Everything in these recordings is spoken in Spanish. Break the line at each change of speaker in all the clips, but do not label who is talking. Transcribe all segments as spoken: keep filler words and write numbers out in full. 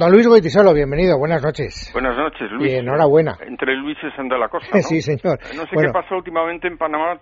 Don Luis Goytisolo, bienvenido, buenas noches.
Buenas noches, Luis.
Y enhorabuena.
Entre Luises anda la cosa, ¿no?
Sí, señor.
No sé
bueno.
qué pasó últimamente en Panamá.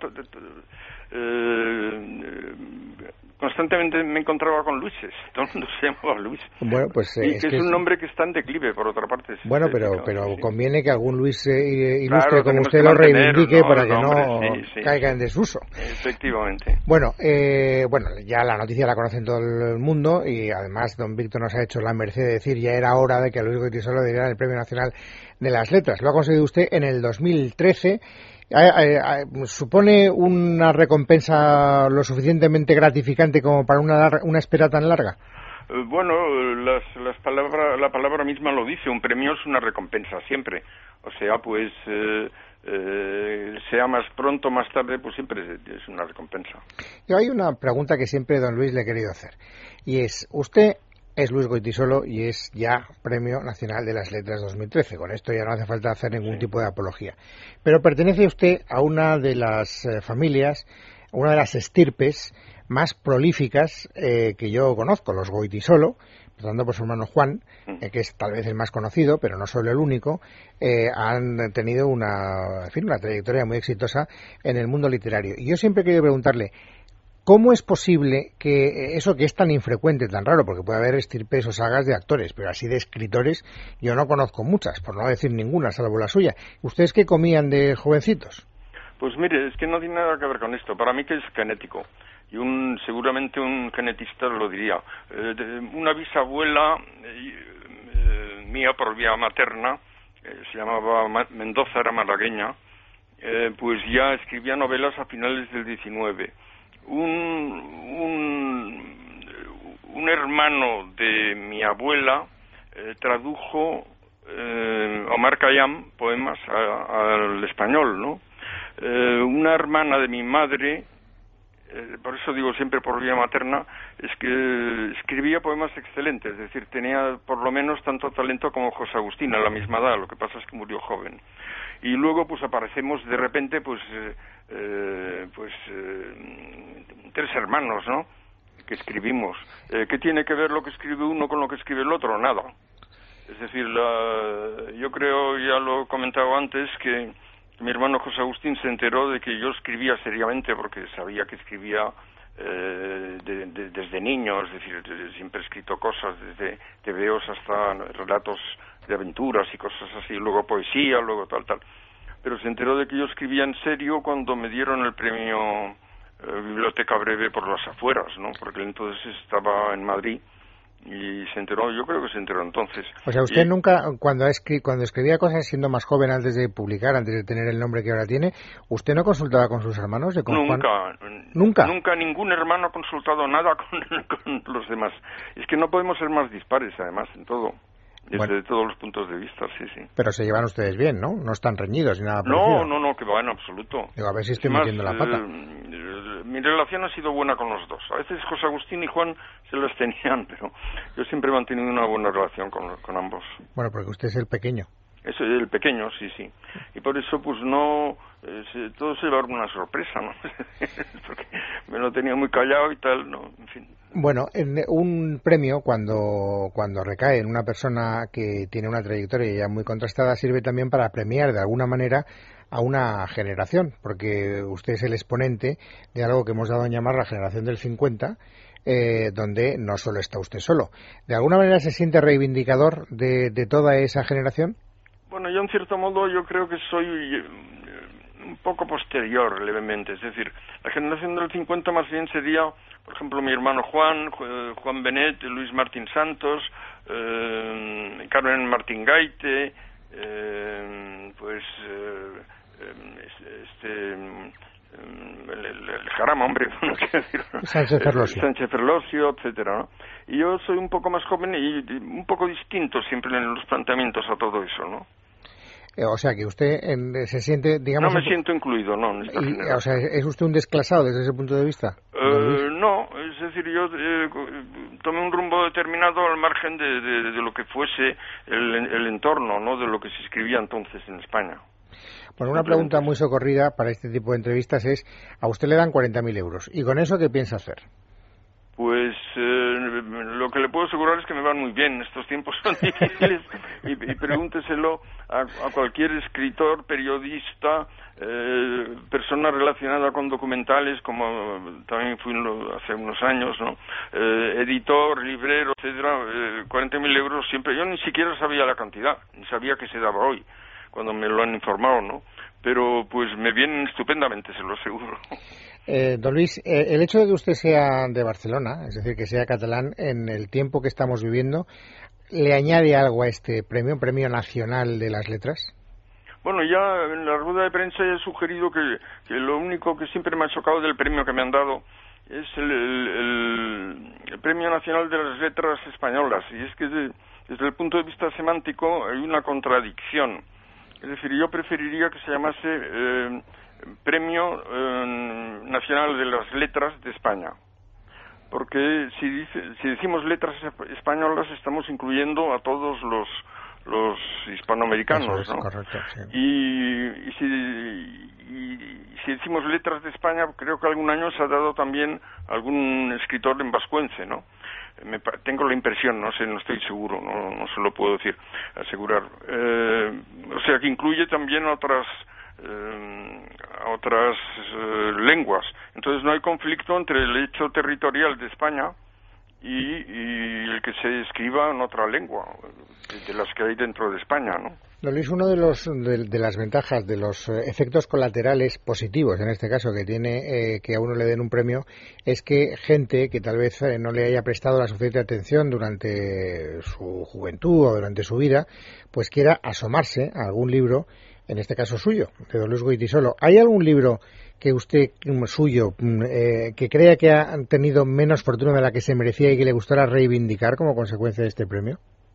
Eh, constantemente me encontraba con Luises. Todo el mundo se llamaba Luis.
Bueno, pues... Eh,
y
es
que
que
es un
es...
nombre que está en declive, por otra parte.
Bueno,
sí,
pero
claro,
pero
sí.
conviene que algún Luis eh, ilustre
claro,
como usted
que
lo reivindique, ¿no? Para que
nombre,
no
sí, sí,
caiga
sí.
en desuso.
Efectivamente.
Bueno, eh, bueno, ya la noticia la conocen todo el mundo y además don Víctor nos ha hecho la merced de decir ya era hora de que a Luis Goytisolo le dieran el Premio Nacional de las Letras. Lo ha conseguido usted en el dos mil trece. Eh, eh, ¿Supone una recompensa lo suficientemente gratificante como para una, una espera tan larga?
Eh, bueno, las, las palabras, la palabra misma lo dice, un premio es una recompensa siempre. O sea, pues, eh, eh, sea más pronto, más tarde, pues siempre es, es una recompensa.
Yo hay una pregunta que siempre don Luis le he querido hacer, y es, usted es Luis Goytisolo y es ya Premio Nacional de las Letras dos mil trece. Con esto ya no hace falta hacer ningún sí. tipo de apología. Pero pertenece usted a una de las eh, familias, una de las estirpes más prolíficas eh, que yo conozco, los Goytisolo, empezando por su hermano Juan, eh, que es tal vez el más conocido, pero no solo el único, eh, han tenido una, en fin, una trayectoria muy exitosa en el mundo literario. Y yo siempre he querido preguntarle, ¿cómo es posible que eso que es tan infrecuente, tan raro, porque puede haber estirpes o sagas de actores, pero así de escritores yo no conozco muchas, por no decir ninguna, salvo la suya? ¿Ustedes qué comían de jovencitos?
Pues mire, es que no tiene nada que ver con esto. Para mí que es genético. Y un seguramente un genetista lo diría. Eh, de, una bisabuela eh, mía por vía materna, eh, se llamaba Mendoza, era malagueña, eh, pues ya escribía novelas a finales del diecinueve. Un, un, un hermano de mi abuela eh, tradujo eh, Omar Khayyam poemas a, al español, ¿no? Eh, una hermana de mi madre, eh, por eso digo siempre por vía materna, es que escribía poemas excelentes, es decir, tenía por lo menos tanto talento como José Agustín a la misma edad, lo que pasa es que murió joven. Y luego pues aparecemos de repente pues eh, eh, pues eh, tres hermanos, ¿no?, que escribimos. Eh, ¿qué tiene que ver lo que escribe uno con lo que escribe el otro? Nada. Es decir, la, yo creo, ya lo he comentado antes, que mi hermano José Agustín se enteró de que yo escribía seriamente, porque sabía que escribía eh, de, de, desde niño, es decir, de, siempre he escrito cosas, desde tebeos hasta relatos de aventuras y cosas así, luego poesía, luego tal, tal. Pero se enteró de que yo escribía en serio cuando me dieron el premio eh, Biblioteca Breve por las afueras, ¿no? Porque entonces estaba en Madrid. Y se enteró, yo creo que se enteró entonces.
O sea, usted
y...
nunca, cuando, escri cuando escribía cosas siendo más joven, antes de publicar, antes de tener el nombre que ahora tiene, ¿usted no consultaba con sus hermanos? De con
nunca,
Juan? Nunca.
Nunca ningún hermano ha consultado nada con, con los demás. Es que no podemos ser más dispares, además, en todo. Desde bueno. todos los puntos de vista, sí, sí.
Pero se llevan ustedes bien, ¿no? No están reñidos ni nada
no,
parecido.
No, no, que va en absoluto.
Digo, a ver si estoy
Además,
metiendo la pata.
Eh, mi relación ha sido buena con los dos. A veces José Agustín y Juan se las tenían, pero yo siempre he mantenido una buena relación con, con ambos.
Bueno, porque usted es el pequeño.
Es el pequeño, sí, sí. Y por eso, pues no... Eh, se, todo se lleva una sorpresa, ¿no? Porque me lo tenía muy callado y tal, ¿no? En fin.
Bueno, en un premio, cuando, cuando recae en una persona que tiene una trayectoria ya muy contrastada, sirve también para premiar de alguna manera a una generación, porque usted es el exponente de algo que hemos dado en llamar la generación del cincuenta, eh, donde no solo está usted solo. ¿De alguna manera se siente reivindicador de, de toda esa generación?
Bueno, yo en cierto modo yo creo que soy eh, un poco posterior levemente, es decir, la generación del cincuenta más bien sería, por ejemplo, mi hermano Juan, Juan Benet, Luis Martín Santos, eh, Carmen Martín Gaite, eh, pues eh, este... El, el, el jarama, hombre, no quiero decir,
Sánchez Ferlosio,
Sánchez Ferlosio, etcétera, ¿no? Y yo soy un poco más joven y, y un poco distinto siempre en los planteamientos a todo eso, ¿no?
Eh, o sea, que usted en, se siente, digamos...
No me siento incluido, no, en esta
y, o sea, ¿es usted un desclasado desde ese punto de vista?
Eh, no, es decir, yo eh, tomé un rumbo determinado al margen de, de, de lo que fuese el, el entorno, ¿no? De lo que se escribía entonces en España.
Bueno, una pregunta muy socorrida para este tipo de entrevistas es, a usted le dan cuarenta mil euros, ¿y con eso qué piensa hacer?
Pues eh, lo que le puedo asegurar es que me van muy bien. Estos tiempos son difíciles y, y pregúnteselo a, a cualquier escritor, periodista, eh, persona relacionada con documentales, como también fui lo, hace unos años, ¿no? Eh, editor, librero, etcétera. Eh, cuarenta mil euros siempre. Yo ni siquiera sabía la cantidad, ni sabía que se daba hoy, cuando me lo han informado, ¿no? Pero pues me vienen estupendamente, se lo aseguro.
Eh, don Luis, eh, el hecho de que usted sea de Barcelona, es decir, que sea catalán, en el tiempo que estamos viviendo, ¿le añade algo a este premio, un premio nacional de las letras?
Bueno, ya en la rueda de prensa he sugerido que, que lo único que siempre me ha chocado del premio que me han dado es el, el, el, el Premio Nacional de las Letras Españolas, y es que de, desde el punto de vista semántico hay una contradicción. Es decir, yo preferiría que se llamase eh, Premio eh, Nacional de las Letras de España, porque si, dice, si decimos letras españolas estamos incluyendo a todos los los hispanoamericanos,
Eso es,
¿no?
Correcto, sí.
Y, y, si, y, y si decimos letras de España, creo que algún año se ha dado también algún escritor en vascuence, ¿no? Me, tengo la impresión, no sé, no estoy seguro, no, no se lo puedo decir, asegurar. Eh, o sea, que incluye también otras eh, otras eh, lenguas. Entonces no hay conflicto entre el hecho territorial de España y, y el que se escriba en otra lengua, de las que hay dentro de España, ¿no?
Don Luis, uno de los de, de las ventajas, de los eh, efectos colaterales positivos, en este caso, que tiene eh, que a uno le den un premio, es que gente que tal vez eh, no le haya prestado la suficiente atención durante su juventud o durante su vida, pues quiera asomarse a algún libro, en este caso suyo, de don Luis Goytisolo. ¿Hay algún libro que usted, suyo, eh, que crea que ha tenido menos fortuna de la que se merecía y que le gustara reivindicar como consecuencia de este premio?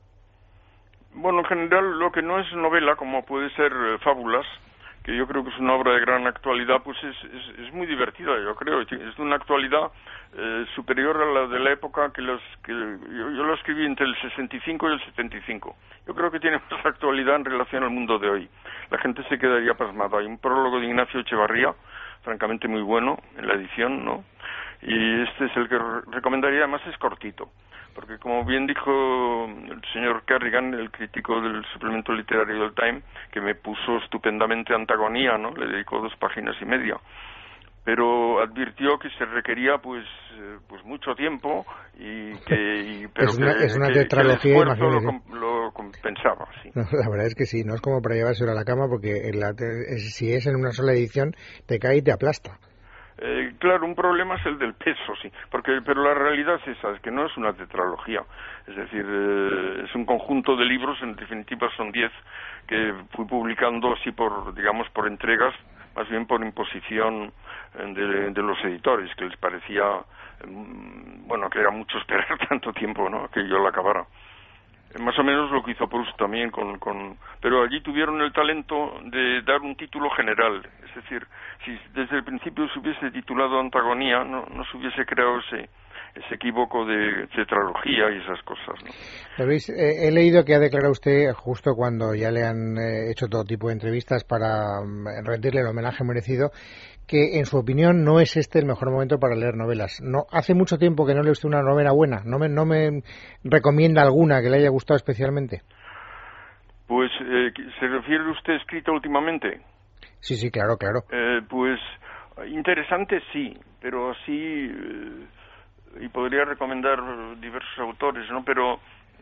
Bueno, en general, lo que no es novela, como puede ser eh, Fábulas, que yo creo que es una obra de gran actualidad, pues es, es, es muy divertida, yo creo. Es de una actualidad eh, superior a la de la época que, los, que yo, yo lo escribí entre el sesenta y cinco y el setenta y cinco. Yo creo que tiene más actualidad en relación al mundo de hoy. La gente se quedaría pasmada. Hay un prólogo de Ignacio Echevarría, francamente muy bueno en la edición, ¿no? Y este es el que recomendaría, además es cortito. Porque como bien dijo el señor Kerrigan, el crítico del suplemento literario del Time, que me puso estupendamente Antagonía, ¿no? Le dedicó dos páginas y media. Pero advirtió que se requería pues eh, pues mucho tiempo y que y, pero
es una,
que,
es una
que,
tetralogía,
que el esfuerzo
imagínese.
lo, lo compensaba, sí.
No, la verdad es que sí, no es como para llevárselo a la cama, porque en la, si es en una sola edición te cae y te aplasta.
Eh, claro, un problema es el del peso, sí, porque pero la realidad es esa, es que no es una tetralogía, es decir, eh, es un conjunto de libros, en definitiva son diez, que fui publicando así por, digamos, por entregas, más bien por imposición de, de los editores, que les parecía, bueno, que era mucho esperar tanto tiempo, ¿no?, que yo la acabara. Más o menos lo que hizo Proust también con, con... Pero allí tuvieron el talento de dar un título general. Es decir, si desde el principio se hubiese titulado Antagonía, no, no se hubiese creado ese, ese equívoco de tetralogía y esas cosas, ¿no?
Luis, eh, he leído que ha declarado usted, justo cuando ya le han eh, hecho todo tipo de entrevistas para um, rendirle el homenaje merecido, que en su opinión no es este el mejor momento para leer novelas. No, hace mucho tiempo que no lee usted una novela buena. ¿No me, no me recomienda alguna que le haya gustado especialmente?
Pues, eh, ¿se refiere usted escrita últimamente?
Sí, sí, claro, claro.
Eh, pues, interesante sí, pero así, eh, y podría recomendar diversos autores, ¿no? Pero,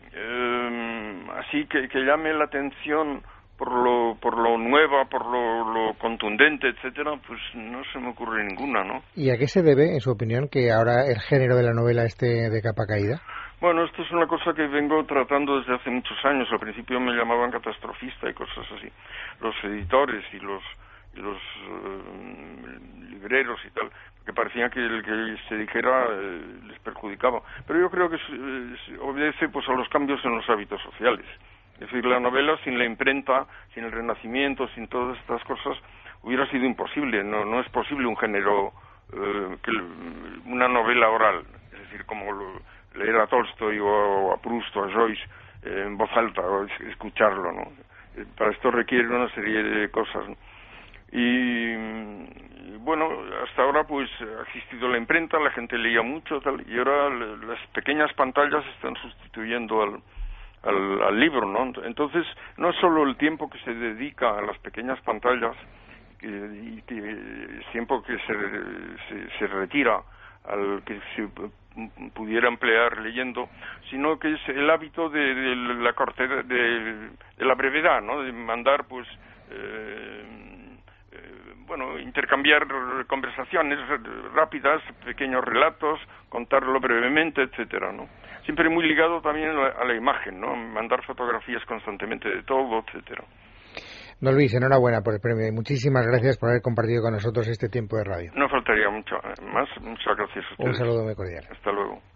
eh, así que, que llame la atención por lo por lo nueva, por lo, lo contundente, etcétera, pues no se me ocurre ninguna, ¿no?
¿Y a qué se debe, en su opinión, que ahora el género de la novela esté de capa caída?
Bueno, esto es una cosa que vengo tratando desde hace muchos años. Al principio me llamaban catastrofista y cosas así. Los editores y los y los uh, libreros y tal, que parecía que el que se dijera eh, les perjudicaba. Pero yo creo que se, se obedece pues a los cambios en los hábitos sociales. Es decir, la novela sin la imprenta, sin el Renacimiento, sin todas estas cosas, hubiera sido imposible. No, no es posible un género, eh, que una novela oral, es decir, como lo, leer a Tolstoy o a Proust o a Joyce eh, en voz alta o escucharlo, ¿no? Eh, para esto requiere una serie de cosas, ¿no? Y, y bueno, hasta ahora pues ha existido la imprenta, la gente leía mucho, tal, y ahora le, las pequeñas pantallas están sustituyendo al, al, al libro, ¿no? Entonces, no es solo el tiempo que se dedica a las pequeñas pantallas, que, y que el tiempo que se, se, se retira al que se pudiera emplear leyendo, sino que es el hábito de, de la cortedad, de, de la brevedad, ¿no? De mandar, pues, eh, eh, bueno, intercambiar conversaciones rápidas, pequeños relatos, contarlo brevemente, etcétera, ¿no? Siempre muy ligado también a la, a la imagen, ¿no? Mandar fotografías constantemente de todo, etcétera.
Don Luis, enhorabuena por el premio y muchísimas gracias por haber compartido con nosotros este tiempo de radio.
No faltaría mucho más. Muchas gracias a ustedes.
Un saludo muy cordial.
Hasta luego.